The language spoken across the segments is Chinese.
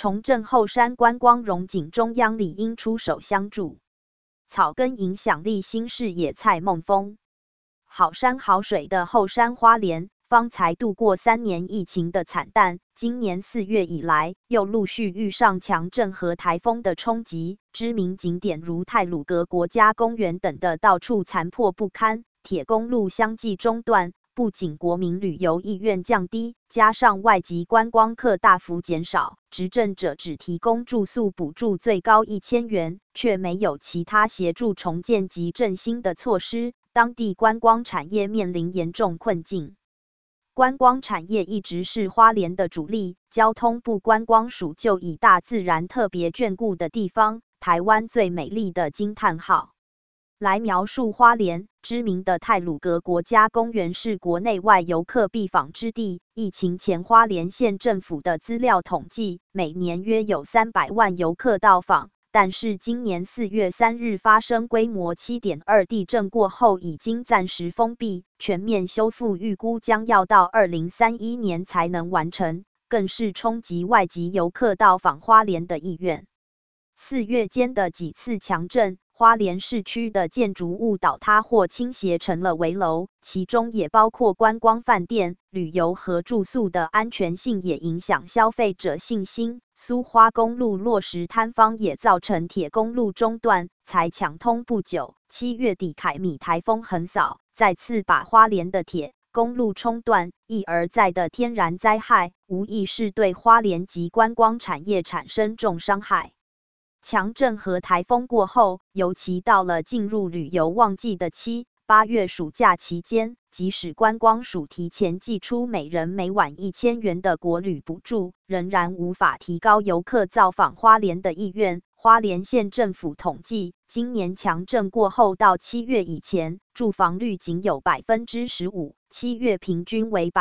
重振后山观光荣景，中央理应出手相助。草根影响力新视野蔡梦峰，好山好水的后山花莲，方才度过3年疫情的惨淡，今年4月以来，又陆续遇上强震和台风的冲击，知名景点如太鲁阁国家公园等的到处残破不堪，铁公路相继中断。不仅国民旅游意愿降低，加上外籍观光客大幅减少，执政者只提供住宿补助最高1000元，却没有其他协助重建及振兴的措施，当地观光产业面临严重困境。观光产业一直是花莲的主力，交通部观光署就以大自然特别眷顾的地方，台湾最美丽的惊叹号来描述花莲。知名的太鲁阁国家公园是国内外游客必访之地。疫情前花莲县政府的资料统计，每年约有300万游客到访，但是今年4月3日发生规模 7.2 地震过后，已经暂时封闭，全面修复预估将要到2031年才能完成，更是冲击外籍游客到访花莲的意愿。4月间的几次强震，花莲市区的建筑物倒塌或倾斜成了危楼，其中也包括观光饭店、旅游和住宿的安全性也影响消费者信心。苏花公路落石坍方也造成铁公路中断，才抢通不久，7月底凯米台风横扫，再次把花莲的铁公路冲断，一而再的天然灾害，无疑是对花莲及观光产业产生重伤害。强震和台风过后，尤其到了进入旅游旺季的7、8月暑假期间，即使观光署提前寄出每人每晚1000元的国旅补助，仍然无法提高游客造访花莲的意愿。花莲县政府统计，今年强震过后到7月以前，住房率仅有 15%， 7月平均为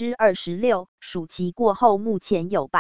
26%， 暑期过后目前有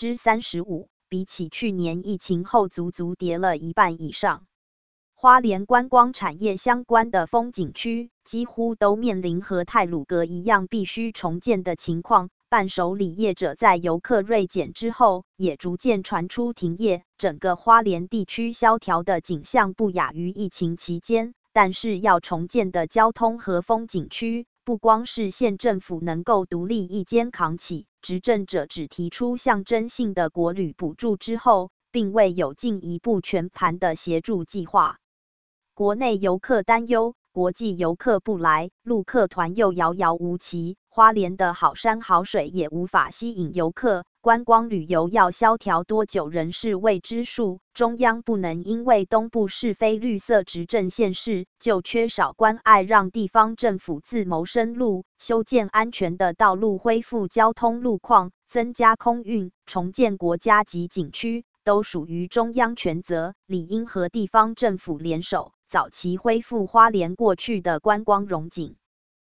35%。比起去年疫情后足足跌了1半以上。花莲观光产业相关的风景区几乎都面临和太鲁阁一样必须重建的情况，伴手礼业者在游客锐减之后，也逐渐传出停业，整个花莲地区萧条的景象不亚于疫情期间。但是要重建的交通和风景区，不光是县政府能够独立一肩扛起，执政者只提出象征性的国旅补助之后，并未有进一步全盘的协助计划。国内游客担忧，国际游客不来，陆客团又遥遥无期，花莲的好山好水也无法吸引游客，观光旅游要萧条多久仍是未知数。中央不能因为东部是非绿色执政县市，就缺少关爱，让地方政府自谋生路，修建安全的道路，恢复交通路况，增加空运，重建国家级景区，都属于中央权责，理应和地方政府联手，早期恢复花莲过去的观光荣景。